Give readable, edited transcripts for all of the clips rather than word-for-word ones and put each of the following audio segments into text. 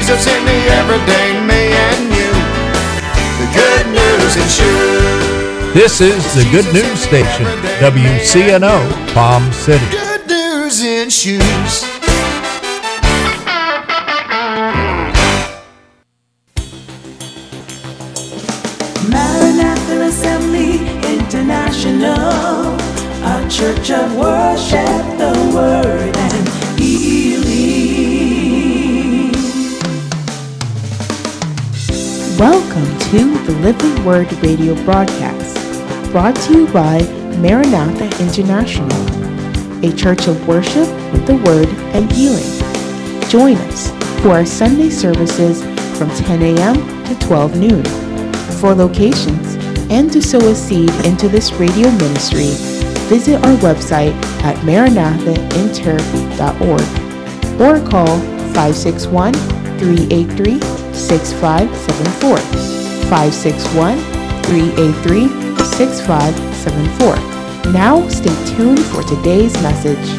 Jesus in the everyday me and you. The good news and shoes. This is the Good News Station, WCNO, Palm City. Good news in shoes. Maranatha Assembly International, a church of worship, the word and healing. Welcome to the Living Word radio broadcast, brought to you by Maranatha International, a church of worship, the word and healing. Join us for our Sunday services from 10 a.m. to 12 noon. For locations and to sow a seed into this radio ministry, visit our website at maranathainter.org or call 561-383-6574, 561-383-6574. Now stay tuned for today's message.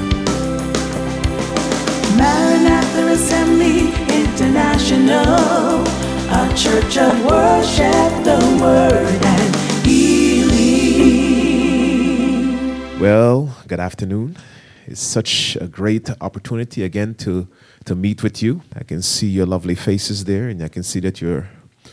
Maranatha Assembly International, a church of worship, the word and healing. Well, good afternoon. It's such a great opportunity again to meet with you. I can see your lovely faces there, and I can see that you're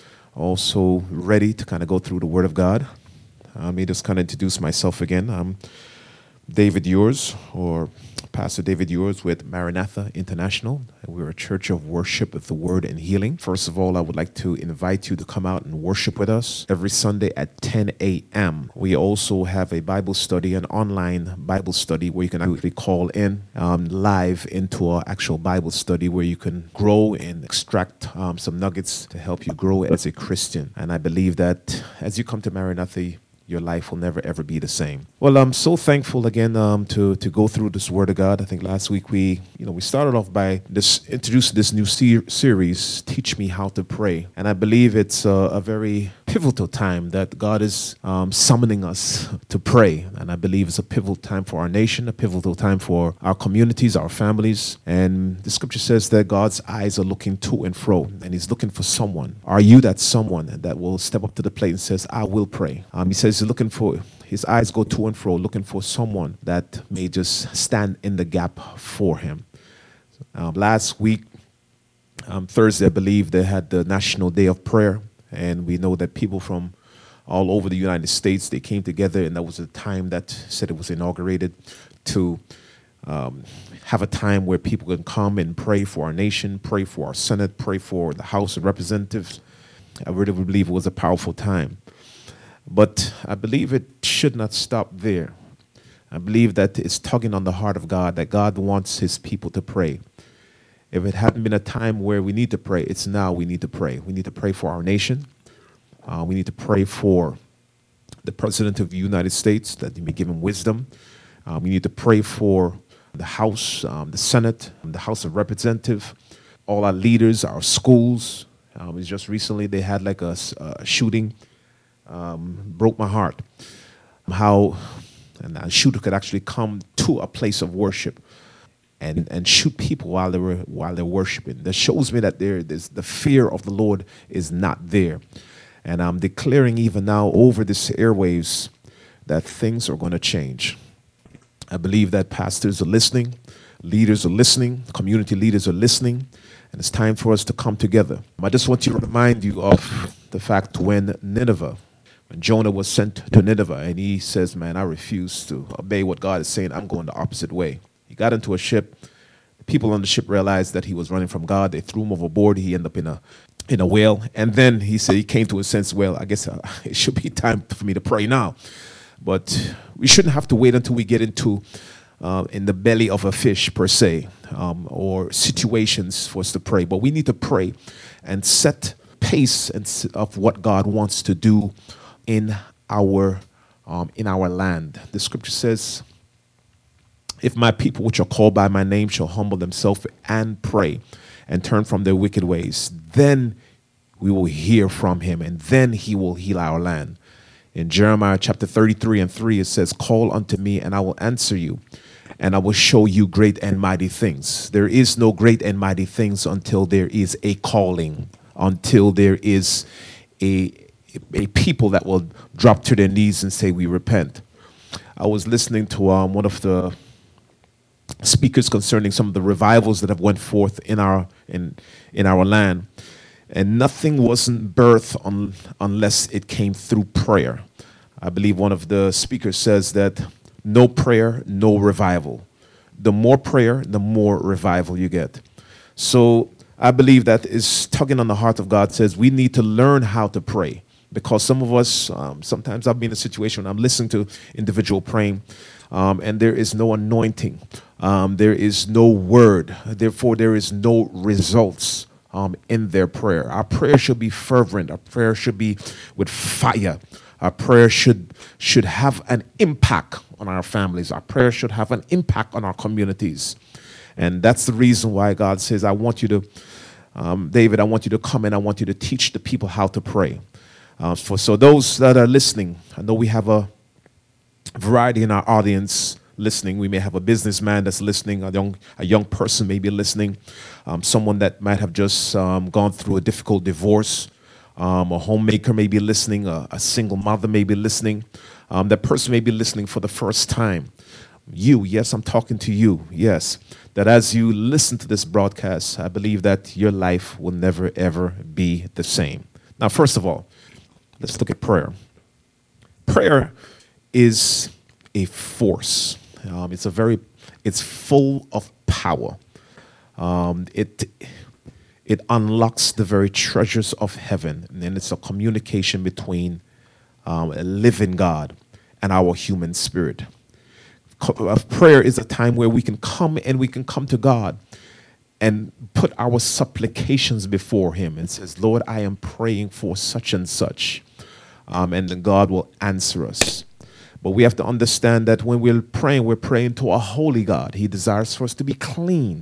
also ready to kind of go through the Word of God. Let me just kind of introduce myself again. I'm David Yours, or Pastor David Yours with Maranatha International. We're a church of worship with the word and healing. First of all, I would like to invite you to come out and worship with us every Sunday at 10 a.m. We also have a Bible study, an online Bible study where you can actually call in live into our actual Bible study where you can grow and extract some nuggets to help you grow as a Christian. And I believe that as you come to Maranatha, your life will never, ever be the same. Well, I'm so thankful again to go through this Word of God. I think last week we started off by introducing this new series, Teach Me How to Pray. And I believe it's a very pivotal time that God is summoning us to pray. And I believe it's a pivotal time for our nation, a pivotal time for our communities, our families. And the scripture says that God's eyes are looking to and fro, and He's looking for someone. Are you that someone that will step up to the plate and says, I will pray? He says, looking for, his eyes go to and fro, looking for someone that may just stand in the gap for him. Last week, Thursday, I believe, they had the National Day of Prayer, and we know that people from all over the United States, they came together, and that was a time that said it was inaugurated to have a time where people can come and pray for our nation, pray for our Senate, pray for the House of Representatives. I really believe it was a powerful time. But I believe it should not stop there. I believe that it's tugging on the heart of God, that God wants His people to pray. If it hadn't been a time where we need to pray, it's now we need to pray. We need to pray for our nation. We need to pray for the President of the United States, that He may give him wisdom. We need to pray for the House, the Senate, the House of Representatives, all our leaders, our schools. It was just recently they had like a shooting. Broke my heart. How a shooter could actually come to a place of worship and shoot people while they're worshiping. That shows me that the fear of the Lord is not there. And I'm declaring even now over this airwaves that things are going to change. I believe that pastors are listening, leaders are listening, community leaders are listening, and it's time for us to come together. I just want to remind you of the fact when Jonah was sent to Nineveh, and he says, man, I refuse to obey what God is saying. I'm going the opposite way. He got into a ship. The people on the ship realized that he was running from God. They threw him overboard. He ended up in a whale. And then he said he came to a sense, well, I guess it should be time for me to pray now. But we shouldn't have to wait until we get into in the belly of a fish, per se, or situations for us to pray. But we need to pray and set pace of what God wants to do in our land. The scripture says, if my people which are called by my name shall humble themselves and pray and turn from their wicked ways, then we will hear from him, and then he will heal our land. In Jeremiah chapter 33 and 3, it says, call unto me, and I will answer you, and I will show you great and mighty things. There is no great and mighty things until there is a calling, until there is a people that will drop to their knees and say, we repent. I was listening to one of the speakers concerning some of the revivals that have went forth in our land, and nothing wasn't birthed unless it came through prayer. I believe one of the speakers says that no prayer, no revival. The more prayer, the more revival you get. So I believe that is tugging on the heart of God, says we need to learn how to pray. Because some of us, sometimes I've been in a situation, I'm listening to individual praying, and there is no anointing. There is no word. Therefore, there is no results in their prayer. Our prayer should be fervent. Our prayer should be with fire. Our prayer should have an impact on our families. Our prayer should have an impact on our communities. And that's the reason why God says, I want you to, David, I want you to come and I want you to teach the people how to pray. So those that are listening, I know we have a variety in our audience listening. We may have a businessman that's listening, a young person may be listening, someone that might have just gone through a difficult divorce, a homemaker may be listening, a single mother may be listening, that person may be listening for the first time. You, yes, I'm talking to you, yes, that as you listen to this broadcast, I believe that your life will never, ever be the same. Now, first of all, let's look at prayer. Prayer is a force. It's full of power. It unlocks the very treasures of heaven, and it's a communication between a living God and our human spirit. Prayer is a time where we can come to God and put our supplications before Him and says, Lord, I am praying for such and such. And then God will answer us. But we have to understand that when we're praying to a holy God. He desires for us to be clean.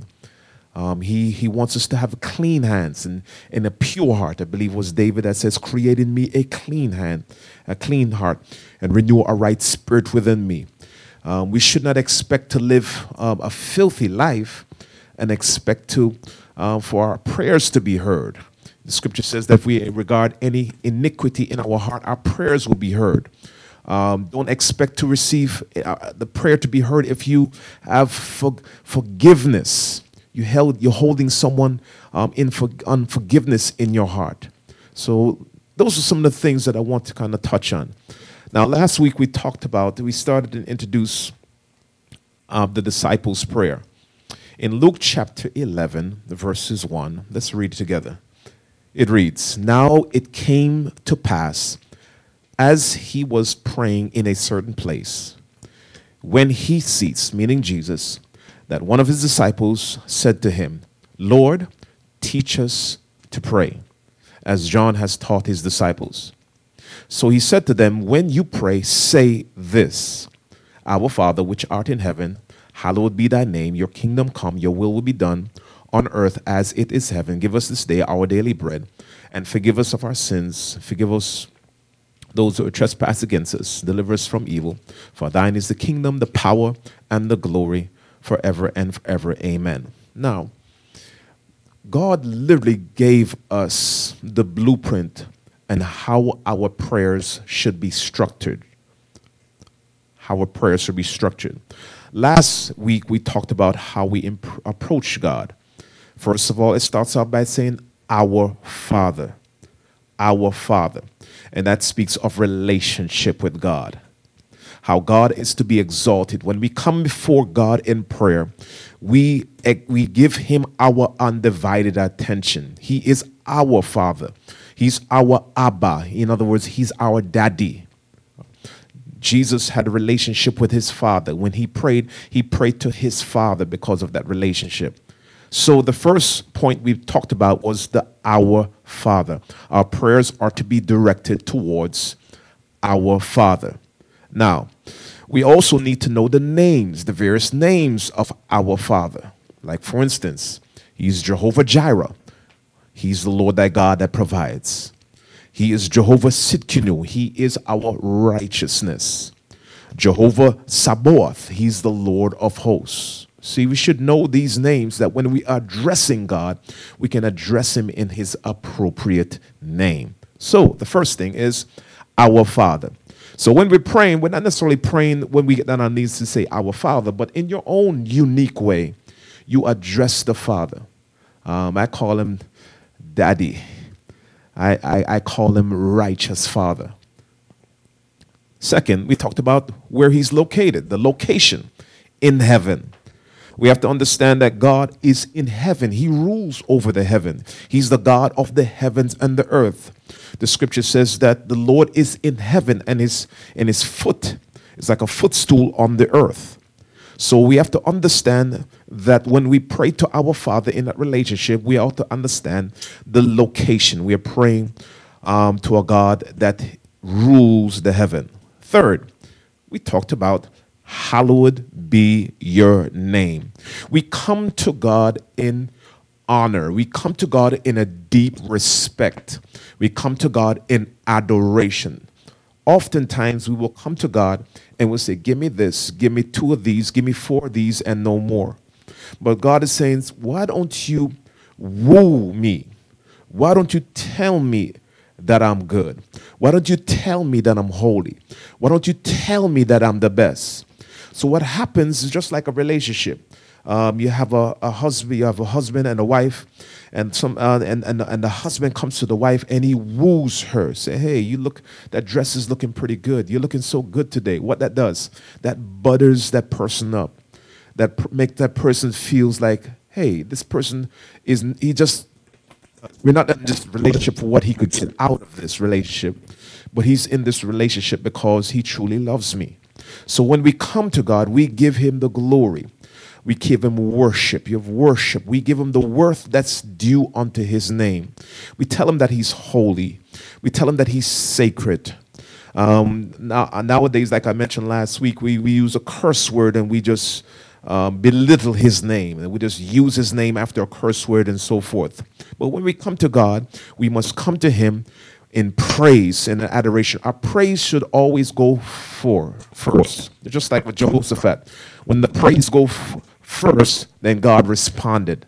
He wants us to have clean hands and a pure heart. I believe it was David that says, create in me a clean hand, a clean heart, and renew a right spirit within me. We should not expect to live a filthy life and expect for our prayers to be heard. The scripture says that if we regard any iniquity in our heart, our prayers will be heard. Don't expect to receive the prayer to be heard if you have forgiveness. You're holding someone in unforgiveness in your heart. So those are some of the things that I want to kind of touch on. Now, last week we started to introduce the disciples' prayer. In Luke chapter 11, verses 1, let's read it together. It reads, Now it came to pass, as he was praying in a certain place, when he ceased, meaning Jesus, that one of his disciples said to him, Lord, teach us to pray, as John has taught his disciples. So he said to them, when you pray, say this, Our Father, which art in heaven, hallowed be thy name, your kingdom come, your will be done on earth as it is heaven. Give us this day our daily bread, and forgive us of our sins. Forgive us those who trespass against us. Deliver us from evil. For thine is the kingdom, the power, and the glory forever and forever. Amen. Now, God literally gave us the blueprint and how our prayers should be structured. How our prayers should be structured. Last week, we talked about how we approach God. First of all, it starts out by saying, Our Father. Our Father. And that speaks of relationship with God. How God is to be exalted. When we come before God in prayer, we give Him our undivided attention. He is our Father. He's our Abba. In other words, He's our daddy. Jesus had a relationship with His Father. When He prayed to His Father because of that relationship. So the first point we talked about was the Our Father. Our prayers are to be directed towards our Father. Now, we also need to know the names, the various names of our Father. Like, for instance, He's Jehovah Jireh. He's the Lord thy God that provides. He is Jehovah Sidkenu. He is our righteousness. Jehovah Sabaoth, he's the Lord of hosts. See, we should know these names that when we are addressing God, we can address him in his appropriate name. So the first thing is our Father. So when we're praying, we're not necessarily praying when we get down on our knees to say our Father, but in your own unique way, you address the Father. I call him Daddy. I call him Righteous Father. Second, we talked about where he's located, the location in heaven. We have to understand that God is in heaven. He rules over the heaven. He's the God of the heavens and the earth. The scripture says that the Lord is in heaven and his foot is like a footstool on the earth. So we have to understand that when we pray to our Father in that relationship, we have to understand the location. We are praying to a God that rules the heaven. Third, we talked about hallowed be your name. We come to God in honor. We come to God in a deep respect. We come to God in adoration. Oftentimes we will come to God and we'll say, give me this, give me 2 of these, give me 4 of these, and no more. But God is saying, why don't you woo me? Why don't you tell me that I'm good? Why don't you tell me that I'm holy? Why don't you tell me that I'm the best? So what happens is just like a relationship. You have a husband and a wife, and the husband comes to the wife and he woos her. Say, hey, that dress is looking pretty good. You're looking so good today. What that does, that butters that person up. That make that person feels like, hey, this person we're not in this relationship for what he could get out of this relationship, but he's in this relationship because he truly loves me. So when we come to God, we give him the glory. We give him worship. You have worship. We give him the worth that's due unto his name. We tell him that he's holy. We tell him that he's sacred. Nowadays, like I mentioned last week, we use a curse word and we just belittle his name. And we just use his name after a curse word and so forth. But when we come to God, we must come to him in praise and adoration. Our praise should always go first. Just like with Jehoshaphat. When the praise go first, then God responded.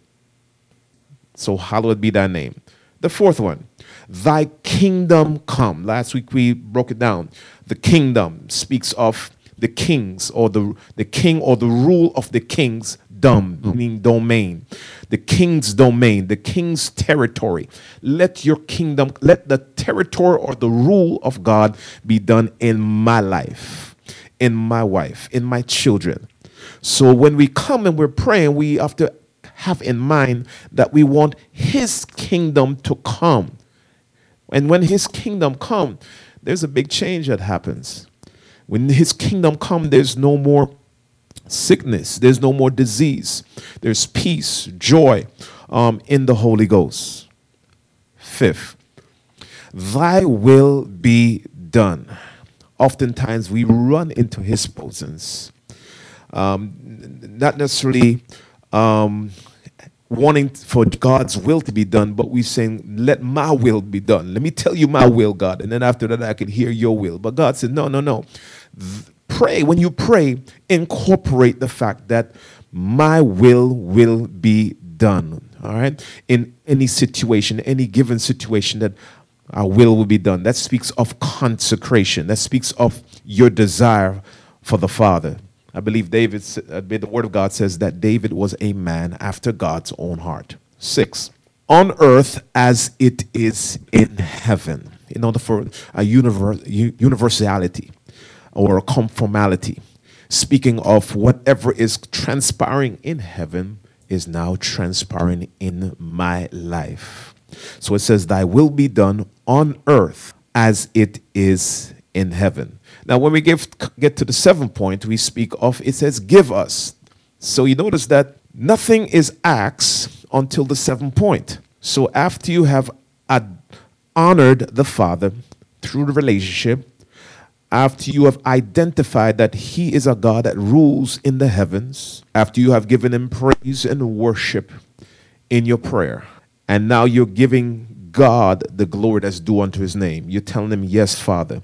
So hallowed be thy name. The fourth one, thy kingdom come. Last week we broke it down. The kingdom speaks of the kings or the king or the rule of the king's meaning domain. The king's domain, the king's territory. Let your kingdom, let the territory or the rule of God be done in my life, in my wife, in my children. So when we come and we're praying, we have to have in mind that we want his kingdom to come. And when his kingdom comes, there's a big change that happens. When his kingdom comes, there's no more sickness. There's no more disease. There's peace, joy in the Holy Ghost. Fifth, thy will be done. Oftentimes we run into his presence. Not necessarily wanting for God's will to be done, but we're saying, let my will be done. Let me tell you my will, God. And then after that, I can hear your will. But God said, no. Pray. When you pray, incorporate the fact that my will be done. All right? In any situation, any given situation, that our will be done. That speaks of consecration. That speaks of your desire for the Father. I believe the word of God says that David was a man after God's own heart. 6, on earth as it is in heaven. In order for a universality or a conformality. Speaking of whatever is transpiring in heaven is now transpiring in my life. So it says, thy will be done on earth as it is in heaven. Now, when we get to the 7th point, we speak of, it says, give us. So you notice that nothing is asked until the 7th point. So after you have honored the Father through the relationship, after you have identified that he is a God that rules in the heavens, after you have given him praise and worship in your prayer, and now you're giving God the glory that's due unto his name. You're telling him, yes, Father,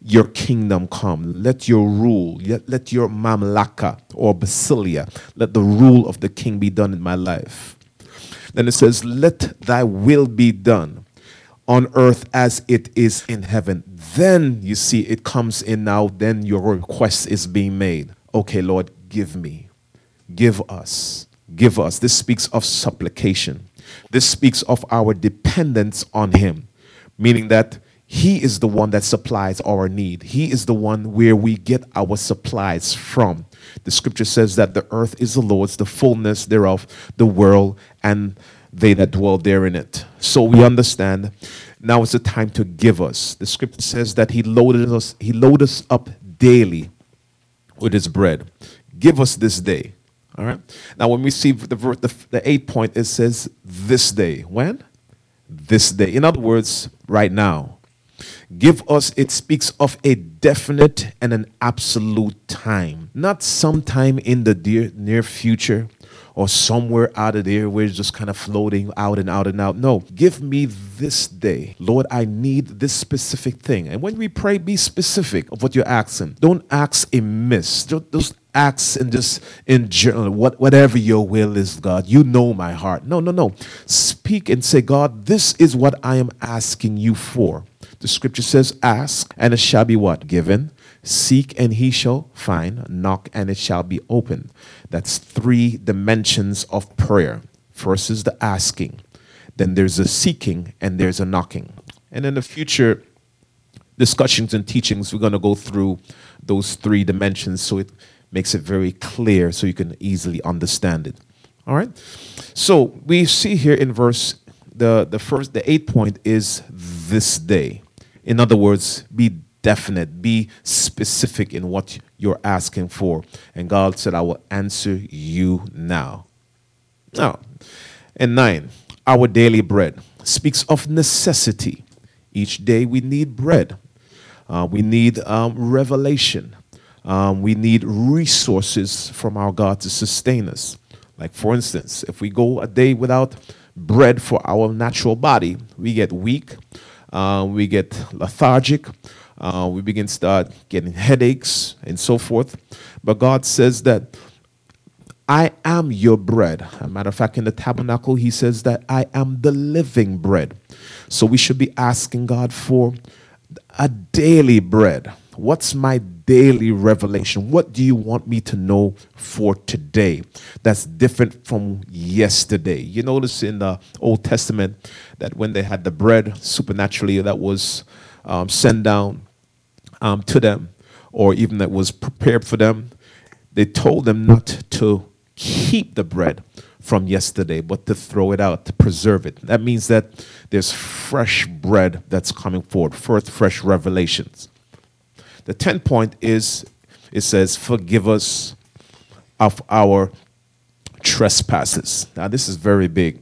your kingdom come. Let your rule, let your mamlaka or basilia, let the rule of the king be done in my life. Then it says, let thy will be done on earth as it is in heaven. Then you see it comes in now, then your request is being made. Okay, Lord, give me, give us, give us. This speaks of supplication. This speaks of our dependence on him, meaning that he is the one that supplies our need. He is the one where we get our supplies from. The scripture says that the earth is the Lord's, the fullness thereof, the world, and they that dwell there in it. So we understand now is the time to give us. The scripture says that he loaded us up daily with his bread. Give us this day. All right. Now when we see the 8th point, it says this day. When? This day. In other words, right now. Give us, it speaks of a definite and an absolute time, not sometime in the near future or somewhere out of there where it's just kind of floating out and out and out. No, give me this day. Lord, I need this specific thing. And when we pray, be specific of what you're asking. Don't ask amiss. Don't ask and just in general, whatever your will is, God. You know my heart. No. Speak and say, God, this is what I am asking you for. The scripture says, ask, and it shall be what? Given. Seek, and he shall find. Knock, and it shall be opened. That's 3 dimensions of prayer. First is the asking. Then there's a seeking, and there's a knocking. And in the future discussions and teachings, we're going to go through those 3 dimensions so it makes it very clear so you can easily understand it. All right? So we see here in verse, the 8th point is this day. In other words, be definite, be specific in what you're asking for. And God said, I will answer you now. Now, and 9, our daily bread speaks of necessity. Each day we need bread. We need revelation. We need resources from our God to sustain us. Like, for instance, if we go a day without bread for our natural body, we get weak. We get lethargic, we begin to start getting headaches and so forth. But God says that I am your bread. As a matter of fact, in the tabernacle, he says that I am the living bread. So we should be asking God for a daily bread. What's my daily revelation? What do you want me to know for today that's different from yesterday? You notice in the Old Testament that when they had the bread supernaturally that was sent down to them, or even that was prepared for them, they told them not to keep the bread from yesterday, but to throw it out, to preserve it. That means that there's fresh bread that's coming forward, fresh revelations. The 10th point is, it says, forgive us of our trespasses. Now, this is very big.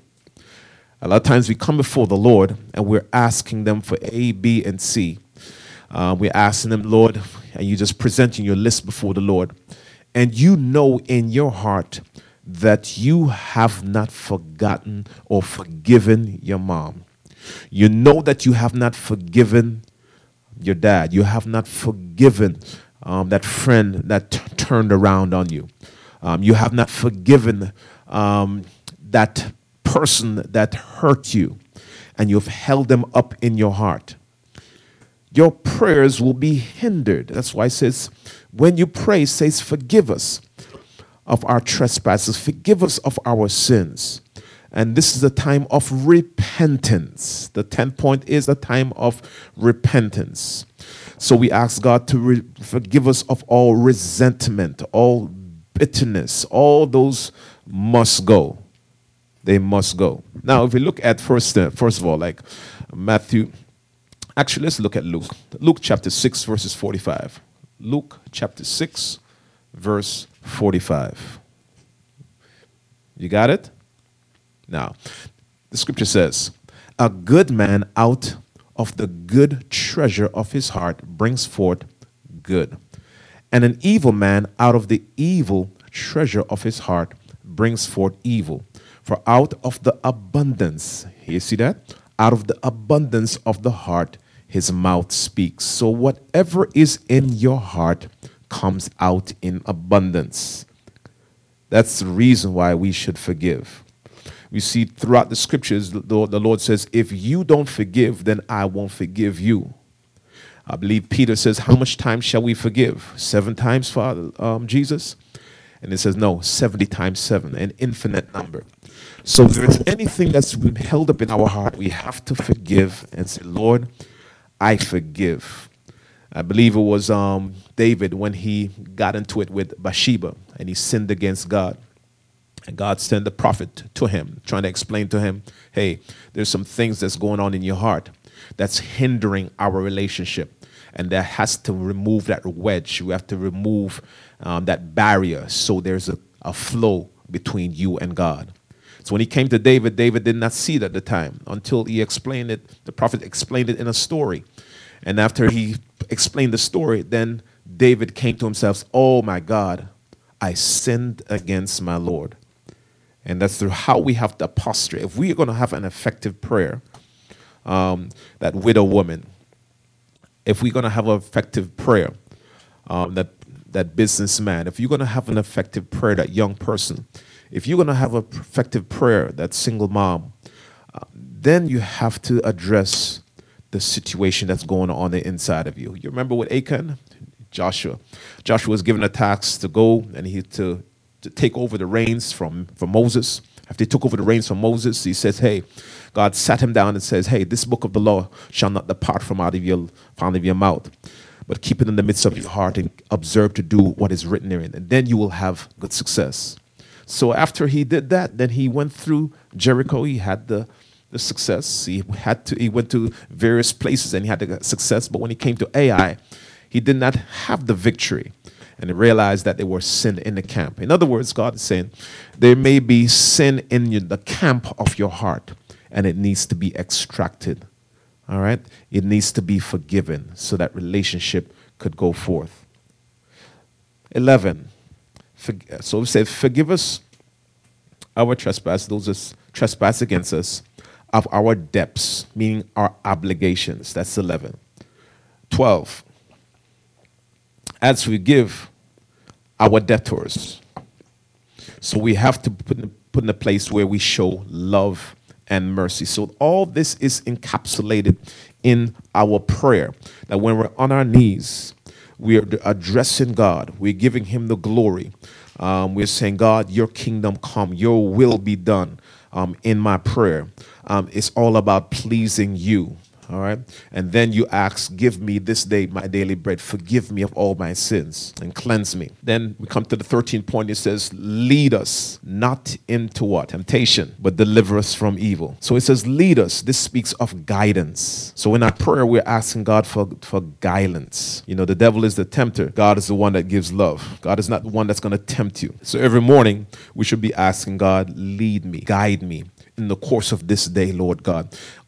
A lot of times we come before the Lord and we're asking them for A, B, and C. We're asking them, Lord, and you're just presenting your list before the Lord. And you know in your heart that you have not forgotten or forgiven your mom. You know that you have not forgiven your dad. You have not forgiven that friend that turned around on you. You have not forgiven that person that hurt you, and you've held them up in your heart. Your prayers will be hindered. That's why it says, when you pray, it says, forgive us of our trespasses, forgive us of our sins. And this is a time of repentance. The 10th point is a time of repentance. So we ask God to forgive us of all resentment, all bitterness. All those must go. They must go. Now, if we look at first of all, like Matthew, actually, let's look at Luke. Luke chapter 6, verses 45. Luke chapter 6, verse 45. You got it? Now, the scripture says, a good man out of the good treasure of his heart brings forth good. And an evil man out of the evil treasure of his heart brings forth evil. For out of the abundance, you see that? Out of the abundance of the heart, his mouth speaks. So whatever is in your heart comes out in abundance. That's the reason why we should forgive. We see throughout the scriptures, the Lord says, if you don't forgive, then I won't forgive you. I believe Peter says, how much time shall we forgive? 7 times, Father, Jesus? And it says, no, 70 times 7, an infinite number. So if there's anything that's been held up in our heart, we have to forgive and say, Lord, I forgive. I believe it was David when he got into it with Bathsheba and he sinned against God. And God sent the prophet to him, trying to explain to him, hey, there's some things that's going on in your heart that's hindering our relationship. And that has to remove that wedge. We have to remove that barrier so there's a flow between you and God. So when he came to David, David did not see it at the time until he explained it. The prophet explained it in a story. And after he explained the story, then David came to himself, oh my God, I sinned against my Lord. And that's how we have to posture. If we are going to have an effective prayer, that widow woman, if we're going to have an effective prayer, that businessman, if you're going to have an effective prayer, that young person, if you're going to have an effective prayer, that single mom, then you have to address the situation that's going on the inside of you. You remember with Achan? Joshua was given a task to go and to take over the reins from Moses. After he took over the reins from Moses, he says, hey, God sat him down and says, hey, this book of the law shall not depart from out of your mouth, but keep it in the midst of your heart and observe to do what is written therein, and then you will have good success. So after he did that, then he went through Jericho. He had the success. He went to various places and he had the success. But when he came to Ai, he did not have the victory. And he realized that there was sin in the camp. In other words, God is saying there may be sin in the camp of your heart, and it needs to be extracted. All right? It needs to be forgiven so that relationship could go forth. 11. So we said, forgive us our trespass, those that trespass against us, of our debts, meaning our obligations. That's 11. 12. As we give our debtors. So we have to put in a place where we show love and mercy. So all this is encapsulated in our prayer. That when we're on our knees, we are addressing God. We're giving him the glory. We're saying, God, your kingdom come, your will be done in my prayer. It's all about pleasing you. All right. And then you ask, give me this day my daily bread. Forgive me of all my sins and cleanse me. Then we come to the 13th point. It says, lead us not into what? Temptation, but deliver us from evil. So it says, lead us. This speaks of guidance. So in our prayer, we're asking God for guidance. You know, the devil is the tempter. God is the one that gives love. God is not the one that's going to tempt you. So every morning we should be asking God, lead me, guide me in the course of this day, Lord God.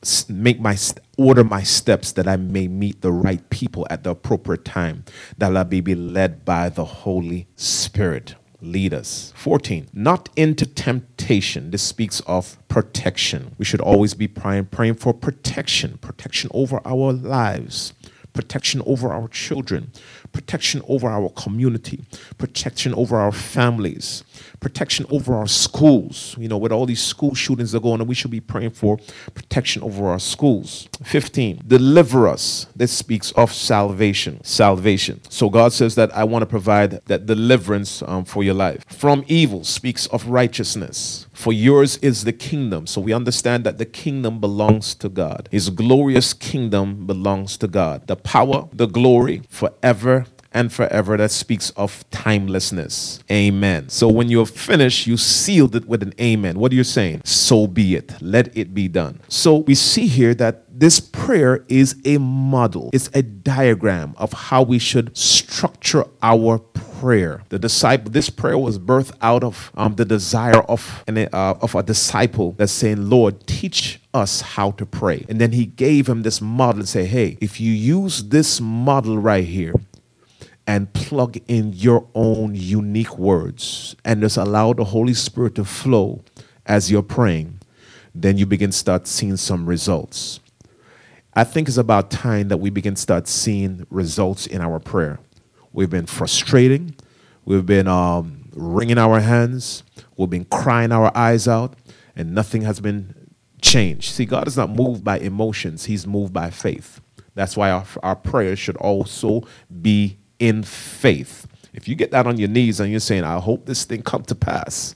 Order my steps that I may meet the right people at the appropriate time, that I may be led by the Holy Spirit. Lead us. 14, not into temptation. This speaks of protection. We should always be praying for protection over our lives, protection over our children, protection over our community, protection over our families, protection over our schools. You know, with all these school shootings that are going on, we should be praying for protection over our schools. 15, deliver us. This speaks of salvation. So God says that I want to provide that deliverance for your life. From evil speaks of righteousness. For yours is the kingdom. So we understand that the kingdom belongs to God. His glorious kingdom belongs to God. The power, the glory, forever and forever. That speaks of timelessness. Amen. So when you're finished, you sealed it with an amen. What are you saying? So be it. Let it be done. So we see here that this prayer is a model. It's a diagram of how we should structure our prayer. This prayer was birthed out of the desire of a disciple that's saying, Lord, teach us how to pray. And then he gave him this model and say, hey, if you use this model right here and plug in your own unique words and just allow the Holy Spirit to flow as you're praying, then you begin to start seeing some results. I think it's about time that we begin to start seeing results in our prayer. We've been frustrating. We've been wringing our hands. We've been crying our eyes out, and nothing has been changed. See, God is not moved by emotions. He's moved by faith. That's why our prayers should also be in faith. If you get down on your knees and you're saying, I hope this thing come to pass.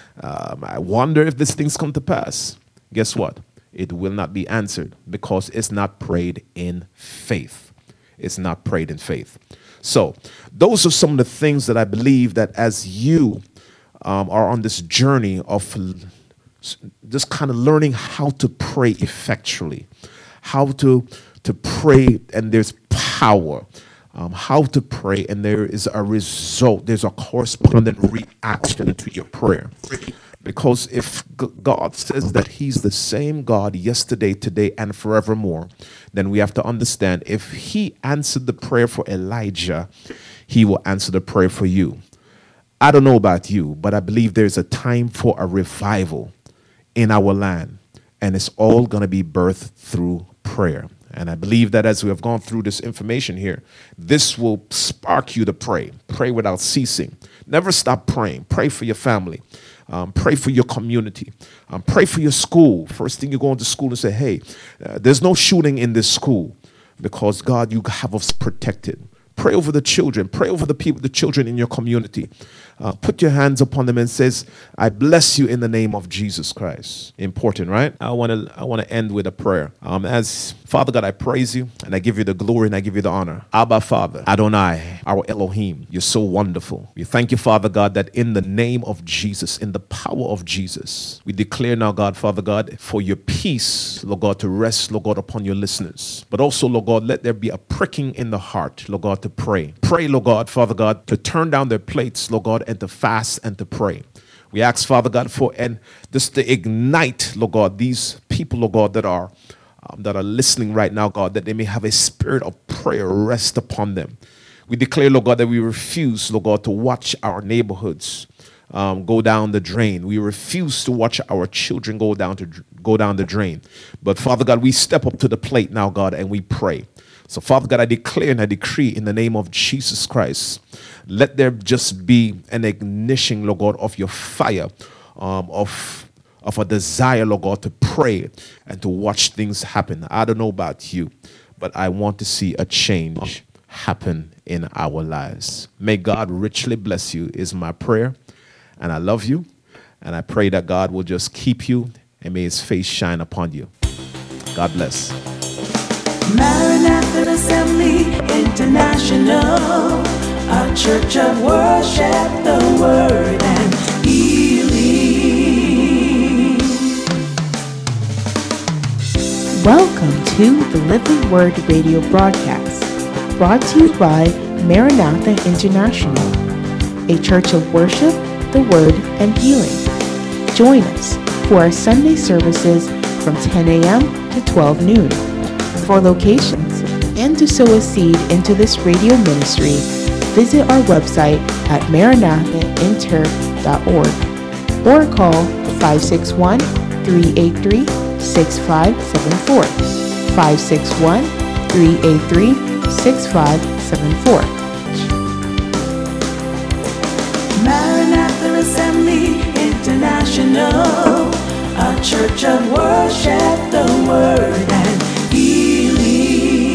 I wonder if this thing's come to pass. Guess what? It will not be answered because it's not prayed in faith. It's not prayed in faith. So those are some of the things that I believe that as you are on this journey of just kind of learning how to pray effectually, how to pray and there's power, how to pray and there is a result, there's a corresponding reaction to your prayer. Because if God says that he's the same God yesterday, today, and forevermore, then we have to understand if he answered the prayer for Elijah, he will answer the prayer for you. I don't know about you, but I believe there's a time for a revival in our land, and it's all going to be birthed through prayer. And I believe that as we have gone through this information here, this will spark you to pray. Pray without ceasing. Never stop praying. Pray for your family. Pray for your community. Pray for your school. First thing you go into school and say, hey, there's no shooting in this school because, God, you have us protected. Pray over the children. Pray over the people, the children in your community. Put your hands upon them and says, I bless you in the name of Jesus Christ. Important, right? I want to end with a prayer. As Father God, I praise you and I give you the glory and I give you the honor. Abba, Father, Adonai, our Elohim, you're so wonderful. We thank you, Father God, that in the name of Jesus, in the power of Jesus, we declare now, God, Father God, for your peace, Lord God, to rest, Lord God, upon your listeners. But also, Lord God, let there be a pricking in the heart, Lord God, to pray. Pray, Lord God, Father God, to turn down their plates, Lord God, and to fast and to pray. We ask, Father God, for and just to ignite, Lord God, these people, Lord God, that are listening right now, God, that they may have a spirit of prayer rest upon them. We declare, Lord God, that we refuse, Lord God, to watch our neighborhoods go down the drain. We refuse to watch our children go down the drain. But Father God, we step up to the plate now, God, and we pray. So, Father God, I declare and I decree in the name of Jesus Christ, let there just be an ignition, Lord God, of your fire, of a desire, Lord God, to pray and to watch things happen. I don't know about you, but I want to see a change happen in our lives. May God richly bless you is my prayer, and I love you, and I pray that God will just keep you and may his face shine upon you. God bless. Maranatha Assembly International, a church of worship, the word and healing. Welcome to the Living Word radio broadcast, brought to you by Maranatha International, a church of worship, the word, and healing. Join us for our Sunday services from 10 a.m. to 12 noon. For locations and to sow a seed into this radio ministry, visit our website at maranathainter.org or call 561-383-6574, 561-383-6574. Maranatha Assembly International, a church of worship, the word and healing.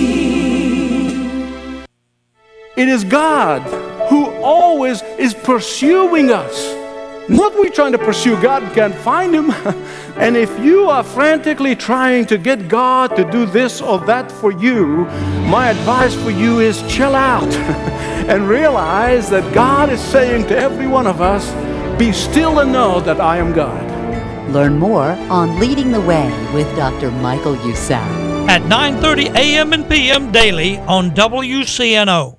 It is God who always is pursuing us. Not we trying to pursue God and can't find him. And if you are frantically trying to get God to do this or that for you, my advice for you is chill out and realize that God is saying to every one of us, be still and know that I am God. Learn more on Leading the Way with Dr. Michael Youssef at 9:30 a.m. and p.m. daily on WCNO.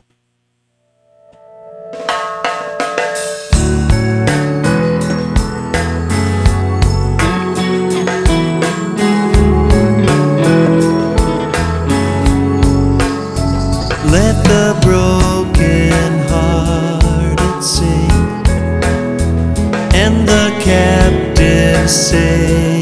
Let the broken-hearted sing, and the captive say,